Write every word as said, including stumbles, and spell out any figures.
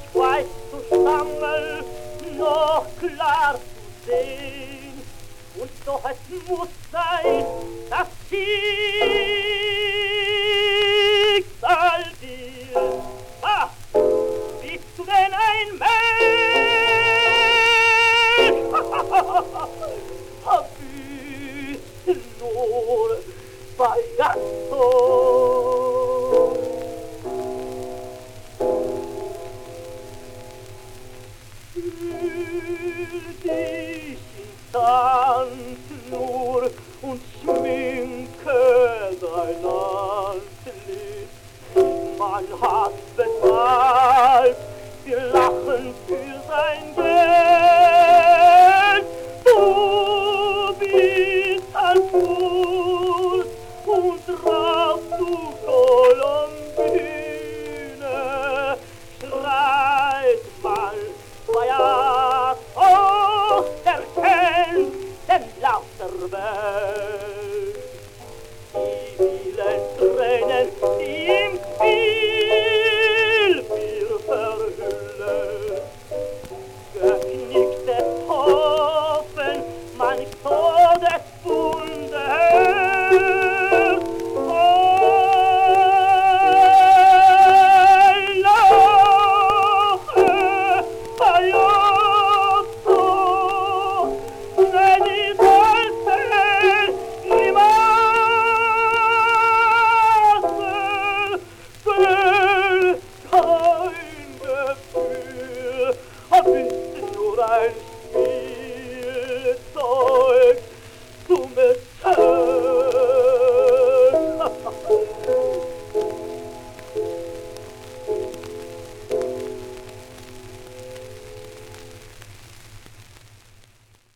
weiß zu Stammel noch klar zu sehen. Und doch es muss sein, das Schicksal dir. Ah, bist du denn ein Mensch? Hab ich nur Baiato. Fühl dich ins Tanz nur und schminke dein Antlitz. Man hat bezahlt